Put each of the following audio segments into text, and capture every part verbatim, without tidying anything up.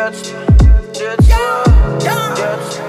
детство, детство, детство.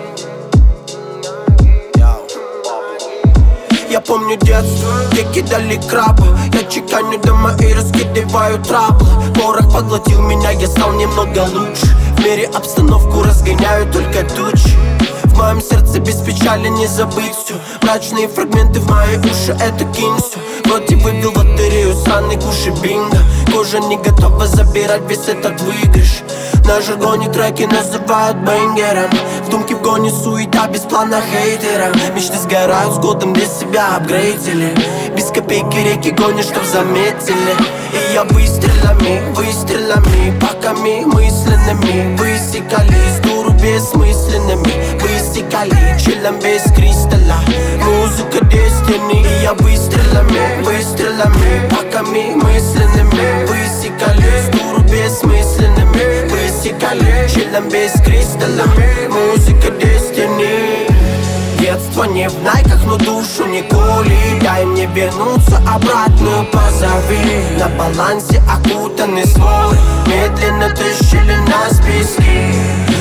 Я помню детство, где кидали крабы. Я чеканю дома и раскидываю траблы. Порох поглотил меня, я стал немного лучше. В мире обстановку разгоняют только тучи. В моем сердце без печали не забыть все. Мрачные фрагменты в мои уши, это кинь все. Вроде выбил лотерею, сраный куши бинго. Кожа не готова забирать весь этот выигрыш. На жаргоне треки называют бэнгером. Вдумки в гоне суета, без плана хейтеров. Мечты сгорают с годом, для себя апгрейдили. Без копейки реки гонят, чтоб заметили. И я выстрелами, выстрелами, паками мысленными высекали из дуру бессмысленными. Высекали, чиллом без кристалла. Музыка Destiny. И я выстрелами, выстрелами, паками мысленными высекали из дуру бессмысленными. Высекали, чиллом без кристалла. Музыка Destiny. Детство не в найках, но душу не кули. Дай мне вернуться обратно, позови. На балансе окутаны стволы. Медленно тащили нас пески.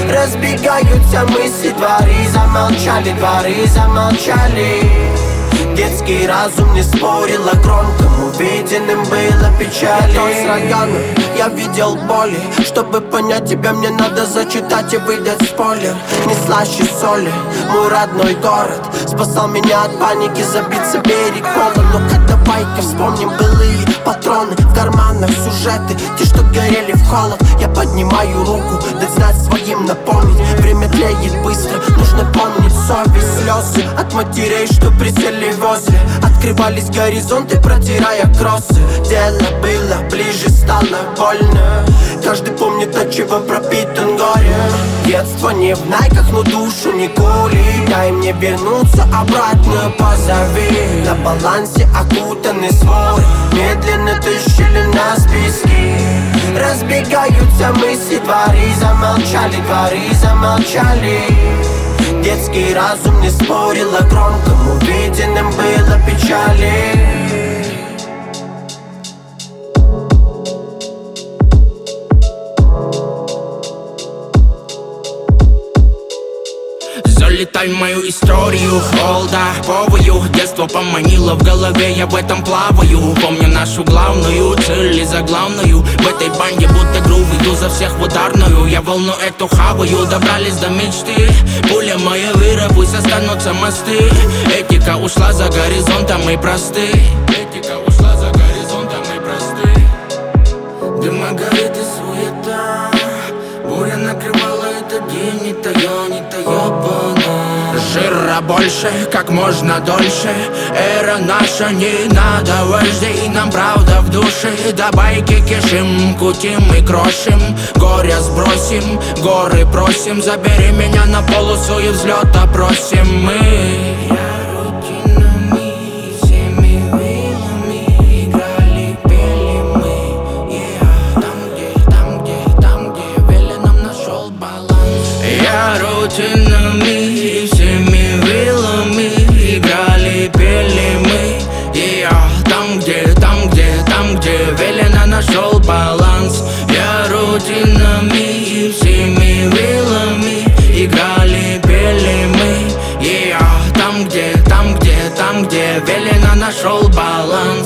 Разбегаются мысли, дворы замолчали, дворы замолчали. Детский разум не спорил, а громкому увиденным было печали. Я с района, я видел боли. Чтобы понять тебя, мне надо зачитать и выдать спойлер. Не слаще соли, мой родной город спасал меня от паники, забиться берег полон. Ну-ка давай-ка вспомним былые патроны. В карманах сюжеты, те, что горели в холод. Я поднимаю руку, дать знать своим напомнить. Время тлеет быстро, нужно помнить совесть. Слезы от матерей, что присели возле. Открывались горизонты, протирая кроссы. Дело было ближе, стало больно. Каждый помнит, от чего пропитан горе. Детство не в найках, но душу не кули. Дай мне вернуться обратно, позови. На балансе окутаны стволы. Медленно тащили нас пески. Разбегаются мысли, дворы замолчали, дворы замолчали. Детский разум не спорил, а громкому увиденным было печали. Залетай в мою историю, олдоповую. Детство поманило в голове, я в этом плаваю. Помню нашу главную цель и заглавную. В этой банде будто грув, иду за всех в ударную. Я волну эту хаваю, добрались до мечты. Пуля моя выра, пусть останутся мосты. Этика ушла за горизонтом и просты. Этика ушла за горизонтом и просты. Дыма горит и суета. Буря накрывала этот день, не тая, не тая. Жира больше, как можно дольше. Эра наша, не надо вождей. Нам правда в душе. До байки кишим, кутим и крошим. Горя сбросим, горы просим. Забери меня на полосу и взлета просим мы. Рутинами и всеми вилами играли, пели мы. Я там, где, там, где, там, где велено нашел баланс. Я рутинами и всеми вилами играли, пели мы. Я там, где, там, где, там, где велено нашел баланс.